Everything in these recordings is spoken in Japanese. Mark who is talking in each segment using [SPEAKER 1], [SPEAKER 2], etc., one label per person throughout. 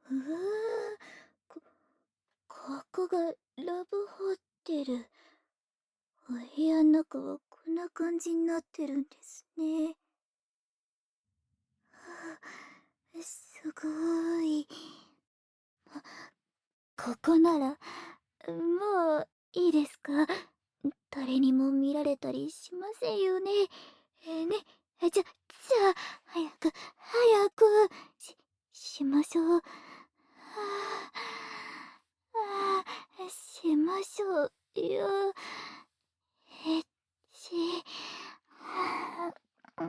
[SPEAKER 1] うわこ、ここがラブホテル。お部屋の中はこんな感じになってるんですね。はあ、すごい。ここなら、もういいですか？誰にも見られたりしませんよね。ね、じゃあ、早く、しましょう。はしましょうよ。えち、はあ、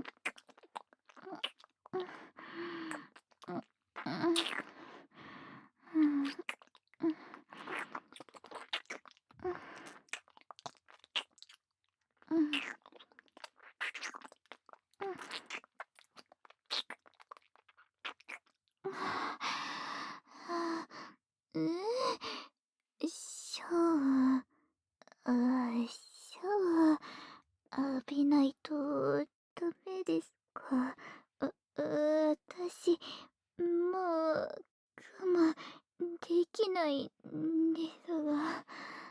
[SPEAKER 1] うん、シャワシャワ浴びないとダメですか？私、もう、我慢できないんですが。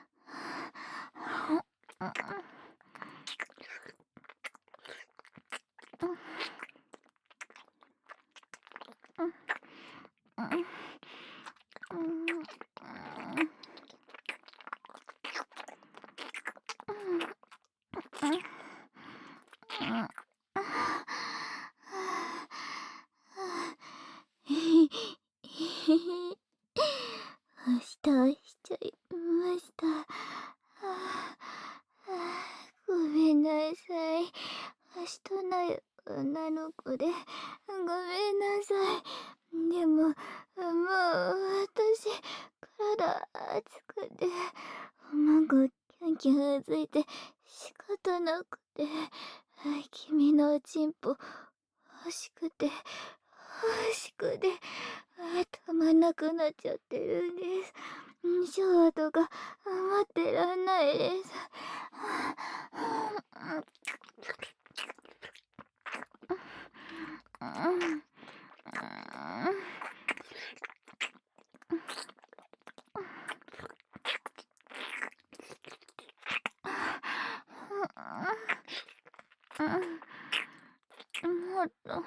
[SPEAKER 1] しちゃいました。ごめんなさい。明日ない女の子で、ごめんなさい。でも、もう私、体熱くて、なんかキャンキャンうずいて仕方なくて、君のおちんぽ欲しくて、欲しくて、たまんなくなっちゃってるんです。シャワーとか待ってらんないです。もっと、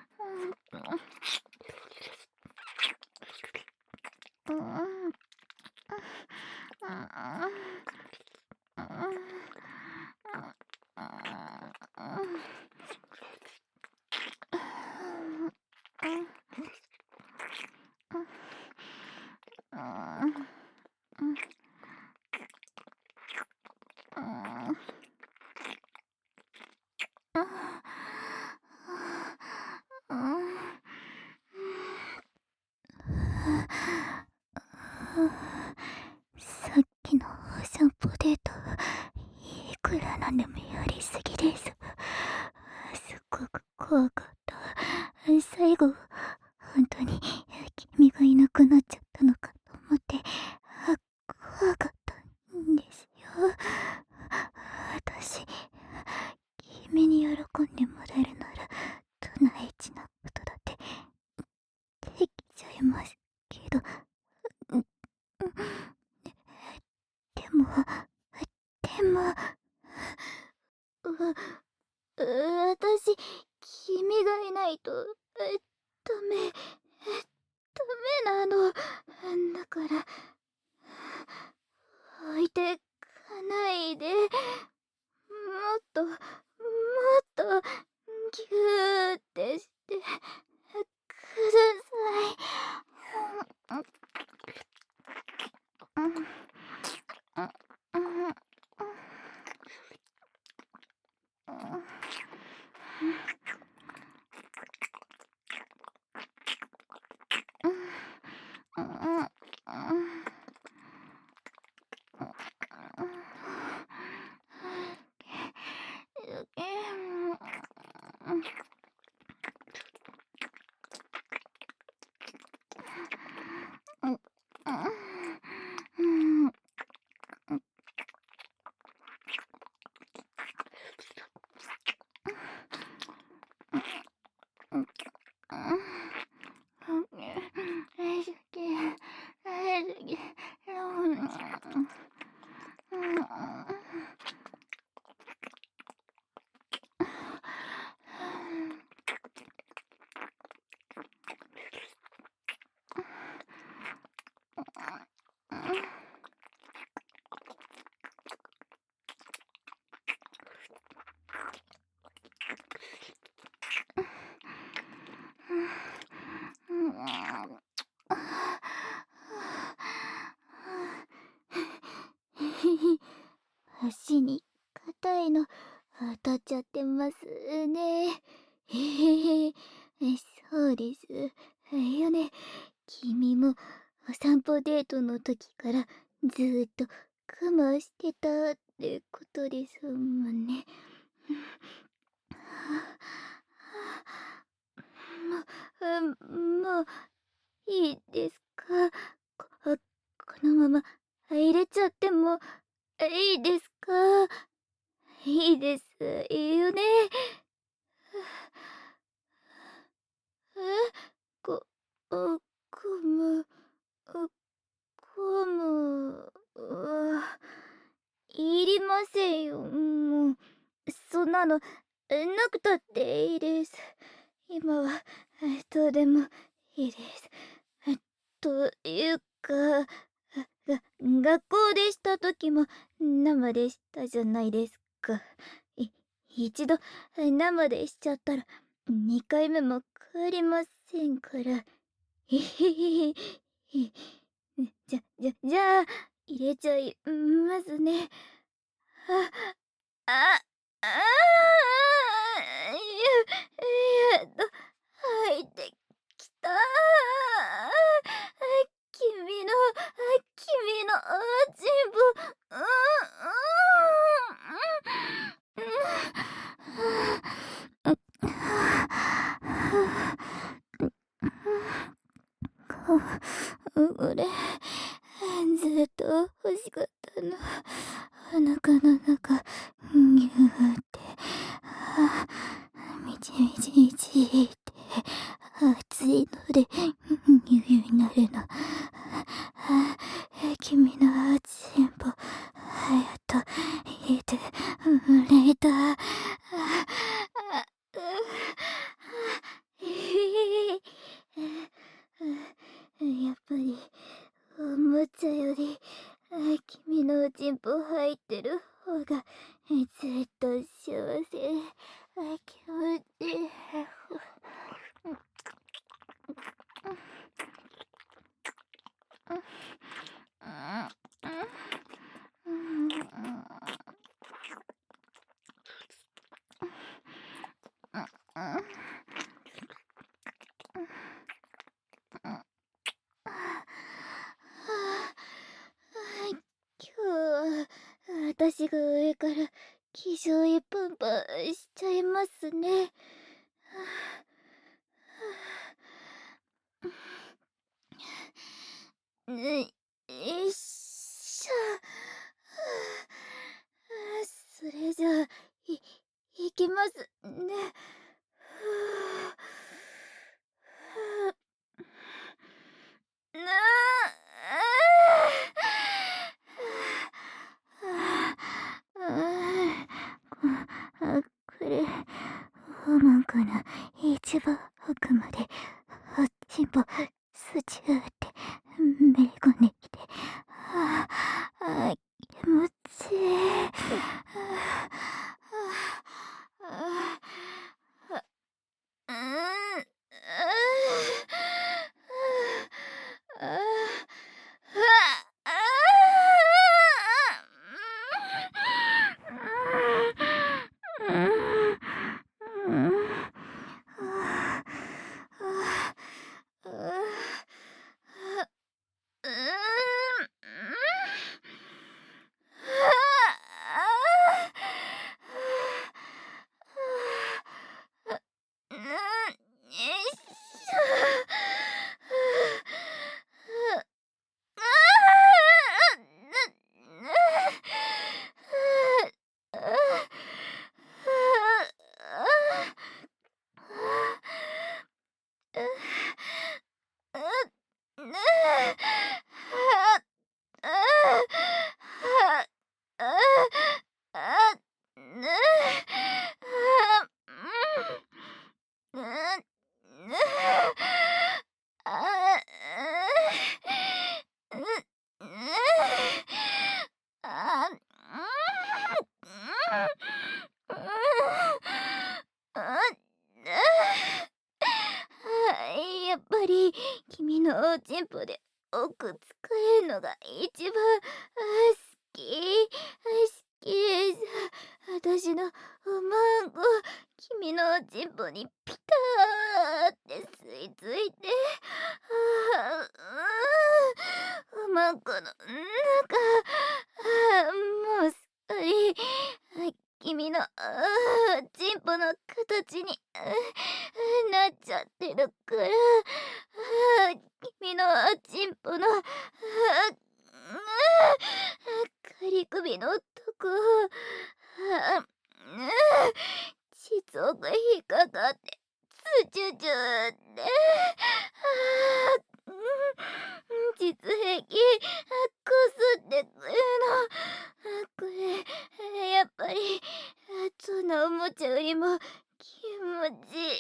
[SPEAKER 1] さっきのお散歩デート、いくらなんでもやりすぎです。すっごく怖かった。最後、本当に君がいなくなっちゃったのかと思って、怖かったんですよ。私、君に喜んでもらえるなら、どんなエッチなことだってできちゃいますけど、んでも、でも、私、君がいないと、ダメ、ダメなの。だから、置いてかないで。もっと、もっと、ぎゅーってしてください。 っちゃってますね。へへへ。そうです。よね。君もお散歩デートの時からずーっと我慢してたってことですもんね。もういいですか？このまま入れちゃってもいいですか？いいですよね。え、こ、こむ、いりませんよ、もう。そんなの、なくたっていいです。今は、どうでもいいです。というか、学校でした時も生でしたじゃないですか。い、一度生でしちゃったら、2回目も帰りませんから。へへへへ。じゃあ、入れちゃいますね。あ、あ、ああ、入ってきた。君のチンポ、これ、ずっと欲しかったの。お腹の中、ぎゅーって、みちみちみちって、熱いので、ぎゅうぎゅうになるの。君のチンポ、やっと、入れてもらえた。やっぱり、おもちゃより、君のチンポ入ってる方が、ずっと幸せ。気持ちいい。今日は私が上から気象いパンパンしちゃいますね。よいしょ。それじゃあ、いきますね。これ、訪問から一番奥まで、チンポ、スチューってめり込んできて、気持ちいい。やっぱり君のチンポで奥使えるのが一番好き好きです。私のおまんこ、君のチンポにピターって吸い付いて、おまんこの中、もうすっかり、君のチンポの形になっちゃってるから、君のチンポの仮首のとこ、膣が引っかかって、つちゅちゅって、膣壁、こすってくるの。これ、やっぱり、そんなおもちゃよりも気持ちいいです。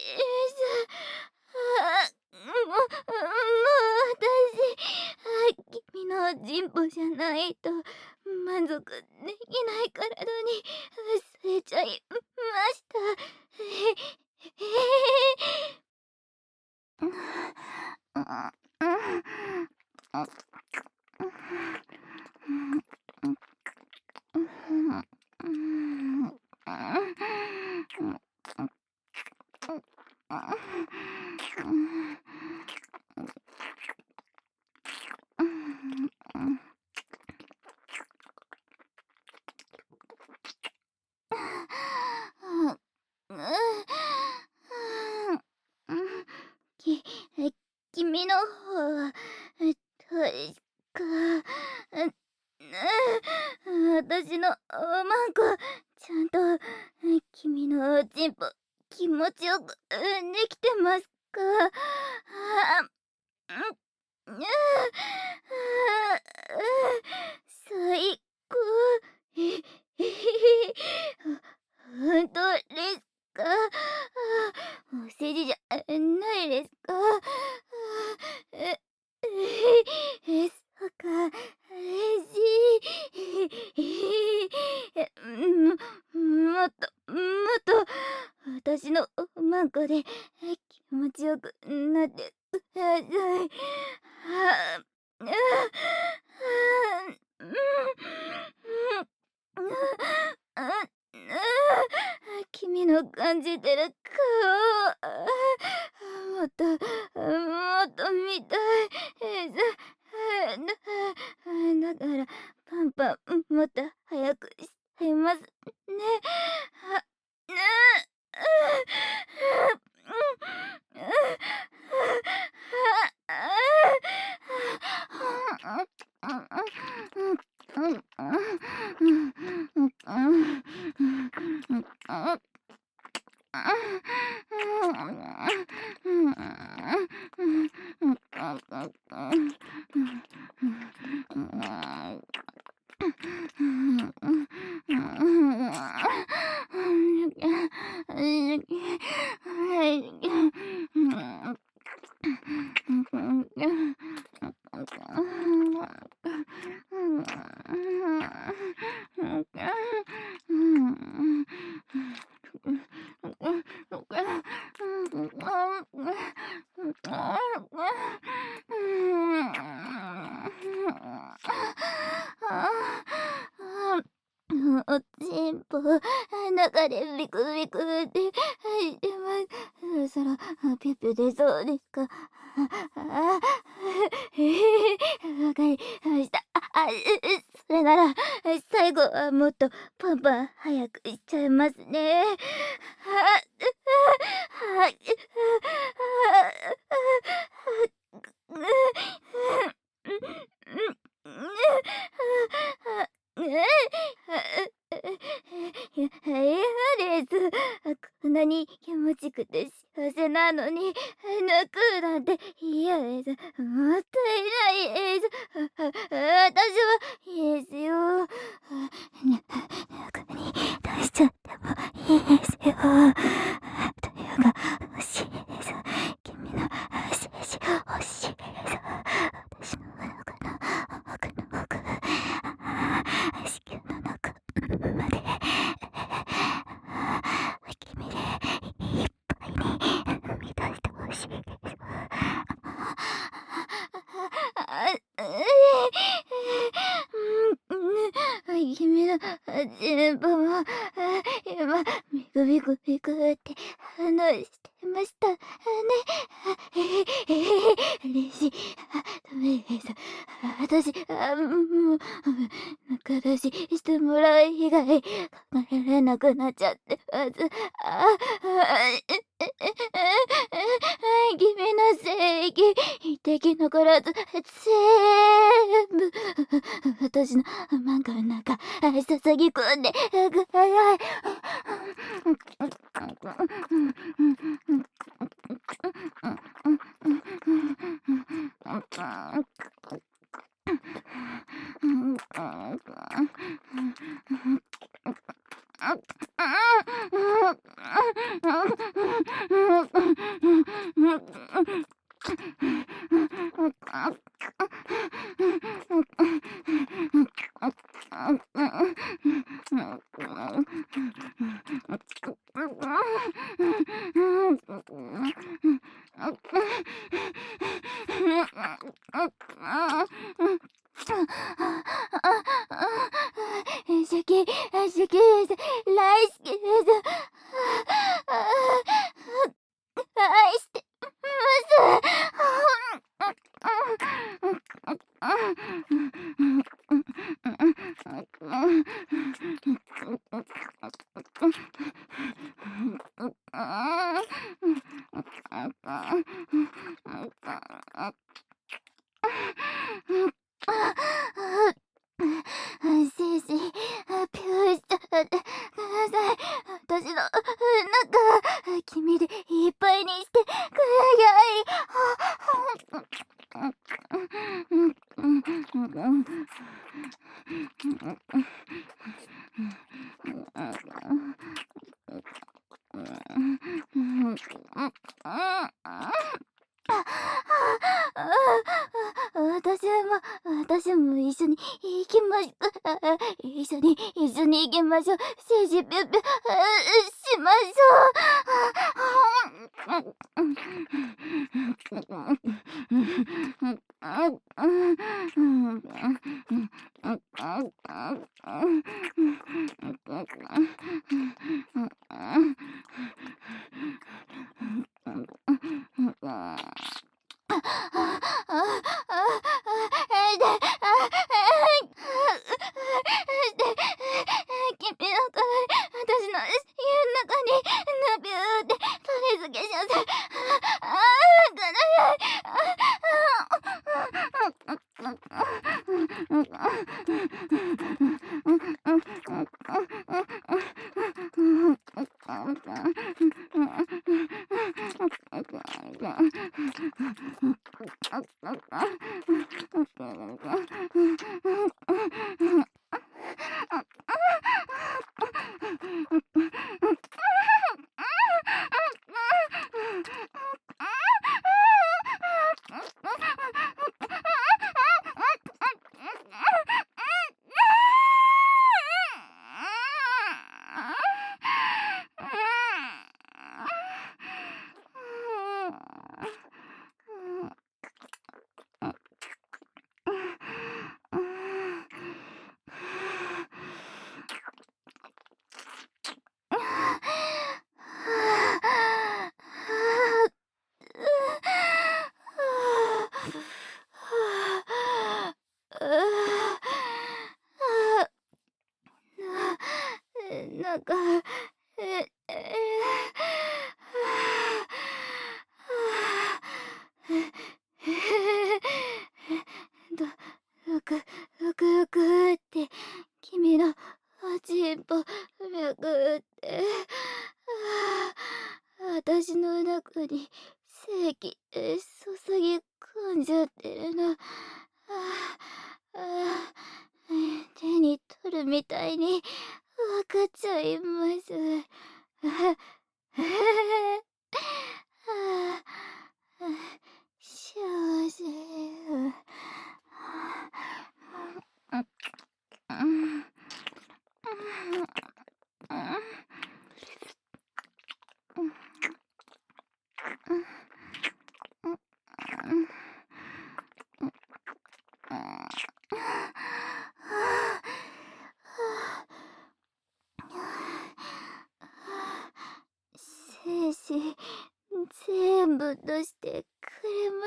[SPEAKER 1] 私、君の人歩じゃないと満足できない体に据えちゃいました。き、君の方は、確か、私のおまんこ、ちゃんと、君のチンポ、気持ちよく、できてますか？最高。えへへへ。ほんとですか？お世辞じゃないですか？え、そうか、嬉しい。もっと、私のおまんこで気持ちよくなってください。はあ、うん、君の感じてる顔、もっと見たいです。だからパンパンもっと早くしちゃいますね。は、おちんぽ、中でビクビクってしてます。そろそろピュピュ出そうですか？わかりました。それなら、最後はもっとパンパン早くしちゃいますね。嫌です。こんなに気持ちくて幸せなのに、泣くなんて嫌です。もったいないです。私はいいですよ。楽に出しちゃってもいいですよ。というか、欲しいです。君の精子欲しいです。私の奥の奥、子宮の中まで、君でいっぱいに満たしてほしいです。君のグビグビグって反応してましたね。嬉しい。ダメです。私、もう、仲出ししてもらう以外考えられなくなっちゃってます。君の正義、敵残らず、全部、私の漫画の中、注ぎ込んで、ください。好き、好きです。大好きです。愛してます精子、ピューしちゃってください。私の中、君でいっぱいにしてくだ私も一緒に行きましょう。一緒に行きましょう。精子ぴゅぴゅしまし君の隣、私の家の中に、ビューって取り付けちゃって、くださなんか、え、えど、ふく、ふくふくって、君のおちんぽ、めくって、私の中に精気、注ぎ込んじゃってるの。手に取るみたいにわかっちゃいます。幸せ。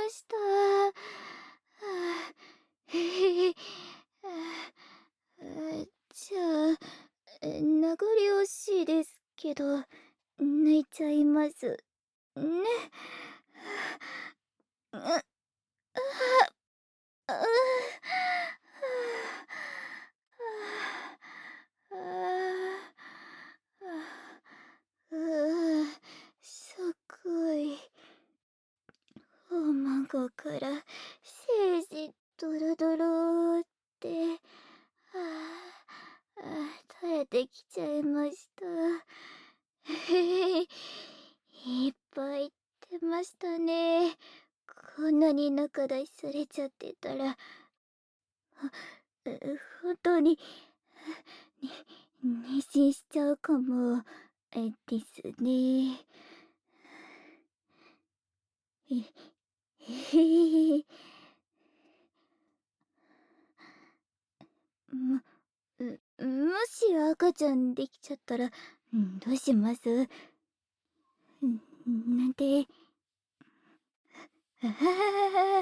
[SPEAKER 1] ました。はあ、へへ。はじゃあ、名残惜しいですけど、泣いちゃいます。ね。う、ああ、う、すごい。孫から精子ドロドロって、垂れてきちゃいました。いっぱい出ましたね。こんなに仲出しされちゃってたら、本当に、妊娠しちゃうかも、ですね。へへへ。ももし赤ちゃんできちゃったら、どうします？なんて。あははは。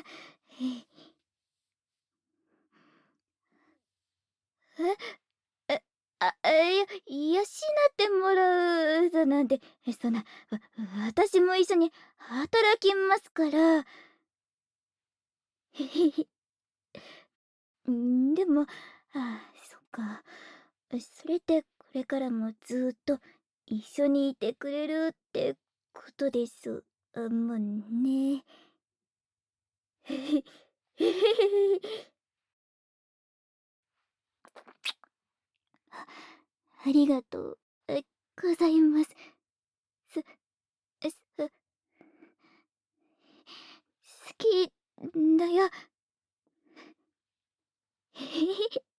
[SPEAKER 1] え、養ってもらうだなんて、そんな、私も一緒に働きますから。へへへ。でも、そっか。それってこれからもずっと一緒にいてくれるってことです。もんね。へへ。へへへへ。ありがとうございます。す、好きだよ。へへへ。